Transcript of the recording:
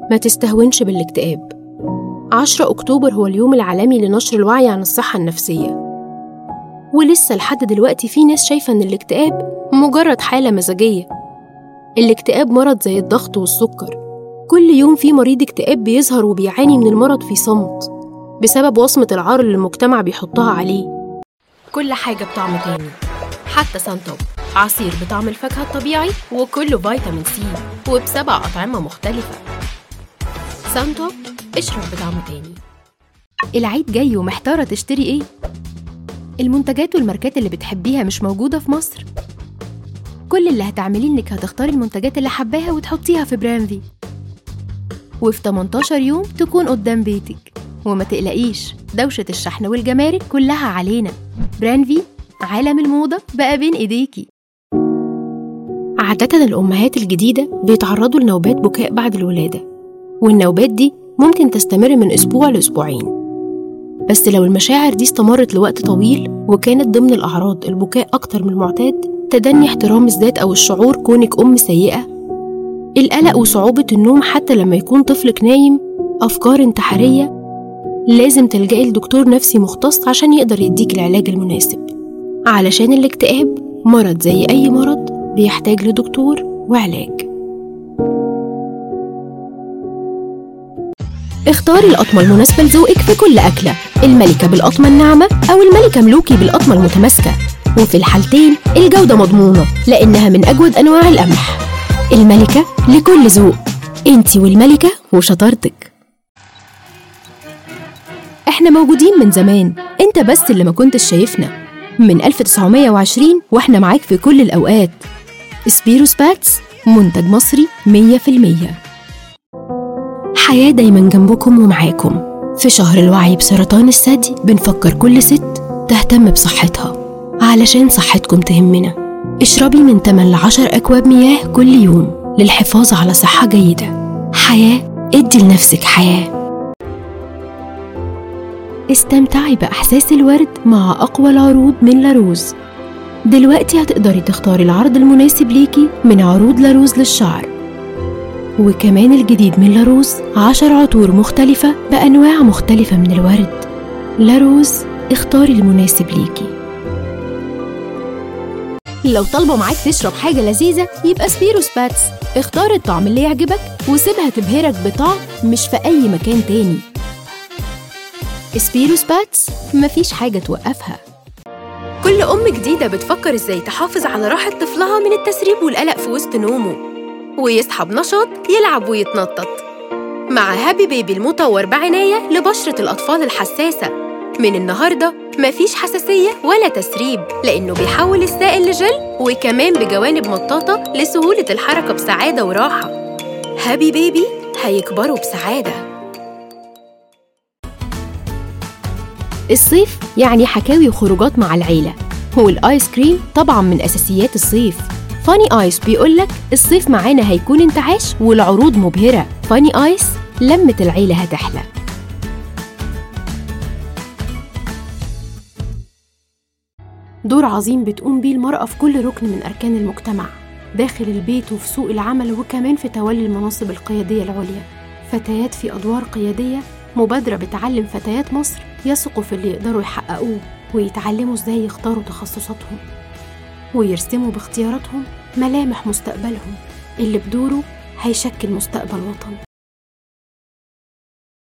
ما تستهونش بالاكتئاب. 10 أكتوبر هو اليوم العالمي لنشر الوعي عن الصحة النفسية، ولسه لحد دلوقتي في ناس شايفة إن الاكتئاب مجرد حالة مزاجية. الاكتئاب مرض زي الضغط والسكر، كل يوم في مريض اكتئاب بيظهر وبيعاني من المرض في صمت بسبب وصمة العار اللي المجتمع بيحطها عليه. كل حاجة بطعم تاني، حتى سانتوب عصير بطعم الفاكهة الطبيعي وكله فيتامين سي وب7 أطعمة مختلفة. سانتوب، اشرب بطعم تاني. العيد جاي ومحتارة تشتري ايه؟ المنتجات والماركات اللي بتحبيها مش موجودة في مصر؟ كل اللي هتعمليه إنك هتختاري المنتجات اللي حباها وتحطيها في برانفي، وفي 18 يوم تكون قدام بيتك. وما تقلقيش، دوشة الشحن والجمارك كلها علينا. برانفي، عالم الموضة بقى بين إيديكي. عادة الأمهات الجديدة بيتعرضوا لنوبات بكاء بعد الولادة، والنوبات دي ممكن تستمر من أسبوع لأسبوعين. بس لو المشاعر دي استمرت لوقت طويل وكانت ضمن الأعراض البكاء أكتر من المعتاد، تدني احترام الذات أو الشعور كونك أم سيئة، القلق وصعوبة النوم حتى لما يكون طفلك نايم، أفكار انتحارية، لازم تلجئي لدكتور نفسي مختص عشان يقدر يديك العلاج المناسب، علشان الاكتئاب مرض زي أي مرض بيحتاج لدكتور وعلاج. اختاري القطمة المناسبة لذوقك في كل أكلة، الملكة بالقطمة الناعمة أو الملكة ملوكي بالقطمة المتماسكة، وفي الحالتين الجودة مضمونة لأنها من أجود أنواع القمح. الملكة لكل ذوق، انتي والملكة وشطارتك. احنا موجودين من زمان، انت بس اللي ما كنتش شايفنا. من 1920 واحنا معاك في كل الأوقات. سبيروس باتس، منتج مصري 100%. حياة دايما جنبكم ومعاكم. في شهر الوعي بسرطان الثدي بنفكر كل ست تهتم بصحتها، علشان صحتكم تهمنا. اشربي من 8 ل10 أكواب مياه كل يوم للحفاظ على صحة جيدة. حياة، ادي لنفسك حياة. استمتعي بإحساس الورد مع أقوى العروض من لاروز. دلوقتي هتقدري تختاري العرض المناسب ليكي من عروض لاروز للشعر، وكمان الجديد من لاروز 10 عطور مختلفة بأنواع مختلفة من الورد. لاروز، اختاري المناسب ليكي. لو طالبة معاك تشرب حاجة لذيذة يبقى سبيروس باتس. اختار الطعم اللي يعجبك وسيبها تبهرك بطعم مش في أي مكان تاني. سبيروس باتس، مفيش حاجة توقفها. كل أم جديدة بتفكر إزاي تحافظ على راحة طفلها من التسريب والقلق في وسط نومه، ويصحى بنشاط يلعب ويتنطط. مع هابي بيبي المطور بعناية لبشرة الأطفال الحساسة، من النهاردة مفيش حساسية ولا تسريب، لأنه بيحول السائل لجل، وكمان بجوانب مطاطة لسهولة الحركة بسعادة وراحة. هابي بيبي، هيكبروا بسعادة. الصيف يعني حكاوي وخروجات مع العيلة، والآيس كريم طبعاً من أساسيات الصيف. فاني آيس بيقولك الصيف معانا هيكون انتعاش والعروض مبهرة. فاني آيس، لمة العيلة هتحلى. دور عظيم بتقوم بيه المرأة في كل ركن من أركان المجتمع، داخل البيت وفي سوق العمل وكمان في تولي المناصب القيادية العليا. فتيات في أدوار قيادية، مبادرة بتعلم فتيات مصر يثقوا في اللي يقدروا يحققوه، ويتعلموا ازاي يختاروا تخصصاتهم ويرسموا باختياراتهم ملامح مستقبلهم اللي بدوره هيشكل مستقبل وطن.